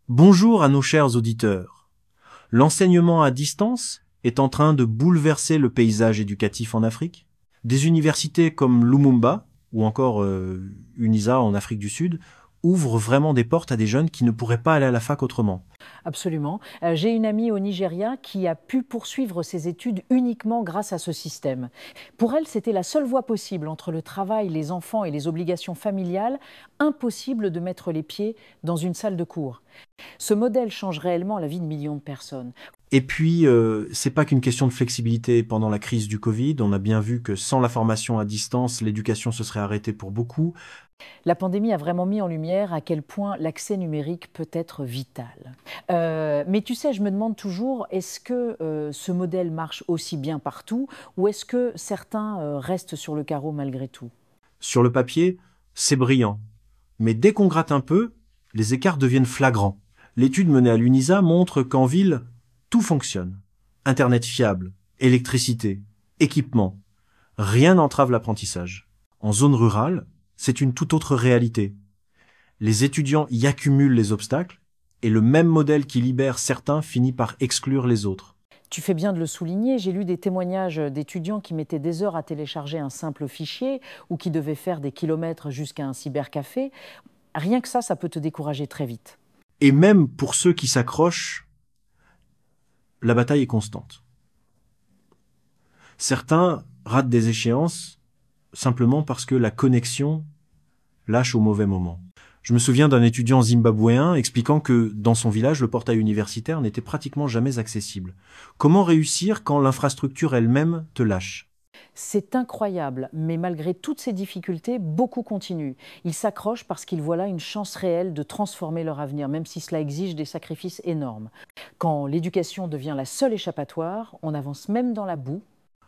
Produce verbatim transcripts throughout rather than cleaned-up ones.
Bonjour à nos chers auditeurs. L'enseignement à distance est en train de bouleverser le paysage éducatif en Afrique. Des universités comme Lumumba ou encore euh, UNISA en Afrique du Sud ouvrent vraiment des portes à des jeunes qui ne pourraient pas aller à la fac autrement. Absolument. Euh, J'ai une amie au Nigeria qui a pu poursuivre ses études uniquement grâce à ce système. Pour elle, c'était la seule voie possible entre le travail, les enfants et les obligations familiales. Impossible de mettre les pieds dans une salle de cours. Ce modèle change réellement la vie de millions de personnes. Et puis, euh, c'est pas qu'une question de flexibilité pendant la crise du Covid. On a bien vu que sans la formation à distance, l'éducation se serait arrêtée pour beaucoup. La pandémie a vraiment mis en lumière à quel point l'accès numérique peut être vital. Euh, mais tu sais, je me demande toujours, est-ce que euh, ce modèle marche aussi bien partout ou est-ce que certains euh, restent sur le carreau malgré tout? Sur le papier, c'est brillant. Mais dès qu'on gratte un peu, les écarts deviennent flagrants. L'étude menée à l'UNISA montre qu'en ville, tout fonctionne. Internet fiable, électricité, équipement. Rien n'entrave l'apprentissage. En zone rurale, c'est une toute autre réalité. Les étudiants y accumulent les obstacles et le même modèle qui libère certains finit par exclure les autres. Tu fais bien de le souligner, j'ai lu des témoignages d'étudiants qui mettaient des heures à télécharger un simple fichier ou qui devaient faire des kilomètres jusqu'à un cybercafé. Rien que ça, ça peut te décourager très vite. Et même pour ceux qui s'accrochent, la bataille est constante. Certains ratent des échéances simplement parce que la connexion lâche au mauvais moment. Je me souviens d'un étudiant zimbabwéen expliquant que dans son village, le portail universitaire n'était pratiquement jamais accessible. Comment réussir quand l'infrastructure elle-même te lâche ? C'est incroyable, mais malgré toutes ces difficultés, beaucoup continuent. Ils s'accrochent parce qu'ils voient là une chance réelle de transformer leur avenir, même si cela exige des sacrifices énormes. Quand l'éducation devient la seule échappatoire, on avance même dans la boue.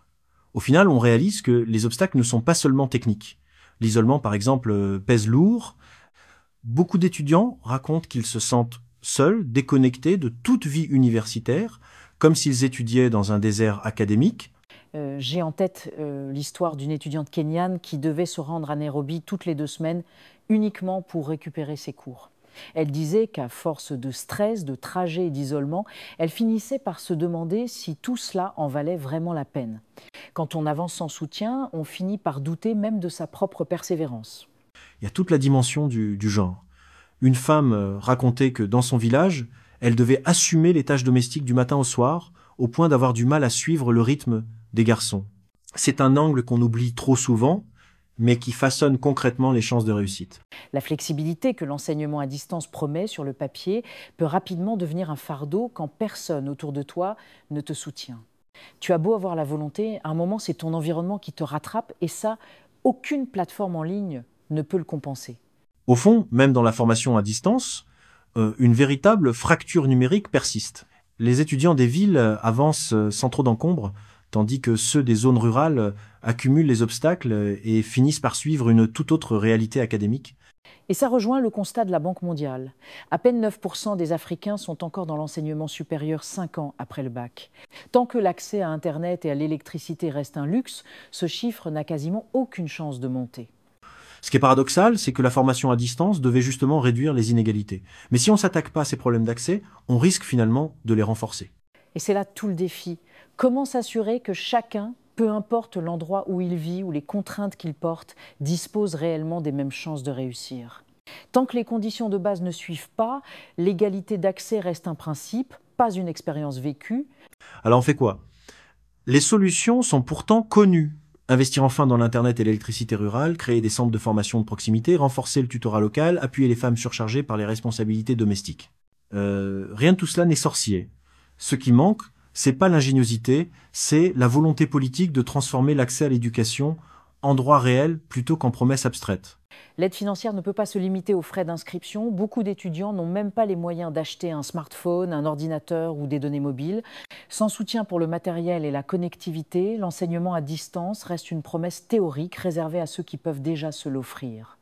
Au final, on réalise que les obstacles ne sont pas seulement techniques. L'isolement, par exemple, pèse lourd. Beaucoup d'étudiants racontent qu'ils se sentent seuls, déconnectés de toute vie universitaire, comme s'ils étudiaient dans un désert académique. Euh, J'ai en tête euh, l'histoire d'une étudiante kenyane qui devait se rendre à Nairobi toutes les deux semaines uniquement pour récupérer ses cours. Elle disait qu'à force de stress, de trajet et d'isolement, elle finissait par se demander si tout cela en valait vraiment la peine. Quand on avance sans soutien, on finit par douter même de sa propre persévérance. Il y a toute la dimension du, du genre. Une femme racontait que dans son village, elle devait assumer les tâches domestiques du matin au soir, au point d'avoir du mal à suivre le rythme des garçons. C'est un angle qu'on oublie trop souvent, mais qui façonne concrètement les chances de réussite. La flexibilité que l'enseignement à distance promet sur le papier peut rapidement devenir un fardeau quand personne autour de toi ne te soutient. Tu as beau avoir la volonté, à un moment c'est ton environnement qui te rattrape et ça, aucune plateforme en ligne ne peut le compenser. Au fond, même dans la formation à distance, euh, une véritable fracture numérique persiste. Les étudiants des villes avancent sans trop d'encombre, tandis que ceux des zones rurales accumulent les obstacles et finissent par suivre une toute autre réalité académique. Et ça rejoint le constat de la Banque mondiale. À peine neuf pour cent des Africains sont encore dans l'enseignement supérieur cinq ans après le bac. Tant que l'accès à Internet et à l'électricité reste un luxe, ce chiffre n'a quasiment aucune chance de monter. Ce qui est paradoxal, c'est que la formation à distance devait justement réduire les inégalités. Mais si on ne s'attaque pas à ces problèmes d'accès, on risque finalement de les renforcer. Et c'est là tout le défi. Comment s'assurer que chacun, peu importe l'endroit où il vit ou les contraintes qu'il porte, dispose réellement des mêmes chances de réussir? Tant que les conditions de base ne suivent pas, l'égalité d'accès reste un principe, pas une expérience vécue. Alors on fait quoi? Les solutions sont pourtant connues. Investir enfin dans l'Internet et l'électricité rurale, créer des centres de formation de proximité, renforcer le tutorat local, appuyer les femmes surchargées par les responsabilités domestiques. Euh, rien de tout cela n'est sorcier. Ce qui manque, c'est pas l'ingéniosité, c'est la volonté politique de transformer l'accès à l'éducation en droit réel plutôt qu'en promesse abstraite. L'aide financière ne peut pas se limiter aux frais d'inscription. Beaucoup d'étudiants n'ont même pas les moyens d'acheter un smartphone, un ordinateur ou des données mobiles. Sans soutien pour le matériel et la connectivité, l'enseignement à distance reste une promesse théorique réservée à ceux qui peuvent déjà se l'offrir.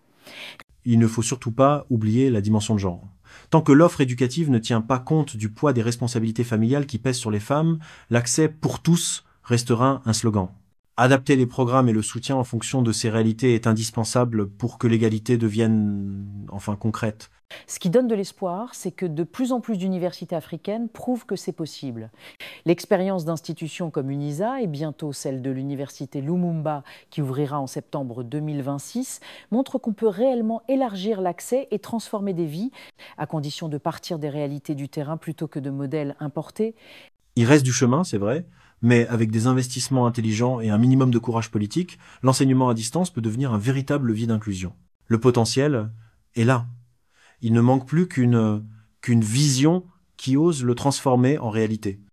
Il ne faut surtout pas oublier la dimension de genre. Tant que l'offre éducative ne tient pas compte du poids des responsabilités familiales qui pèsent sur les femmes, l'accès pour tous restera un slogan. Adapter les programmes et le soutien en fonction de ces réalités est indispensable pour que l'égalité devienne enfin concrète. Ce qui donne de l'espoir, c'est que de plus en plus d'universités africaines prouvent que c'est possible. L'expérience d'institutions comme UNISA et bientôt celle de l'université Lumumba qui ouvrira en septembre deux mille vingt-six montre qu'on peut réellement élargir l'accès et transformer des vies, à condition de partir des réalités du terrain plutôt que de modèles importés. Il reste du chemin, c'est vrai, mais avec des investissements intelligents et un minimum de courage politique, l'enseignement à distance peut devenir un véritable levier d'inclusion. Le potentiel est là. Il ne manque plus qu'une qu'une vision qui ose le transformer en réalité.